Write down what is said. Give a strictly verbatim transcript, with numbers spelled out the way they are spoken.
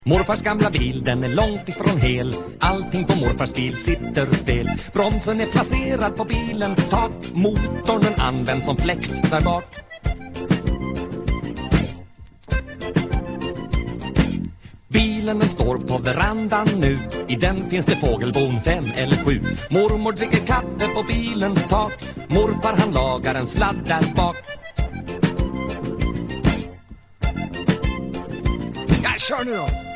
Morfars gamla bil, den är långt ifrån hel. Allting på morfars bil sitter fel. Bromsen är placerad på bilens tak. Motorn den används som fläkt där bak. Bilen den står på verandan nu. I den finns det fågelbon fem eller sju. Mormor dricker kaffe på bilens tak. Morfar han lagar en sladd där bak. Ja, kör nu då!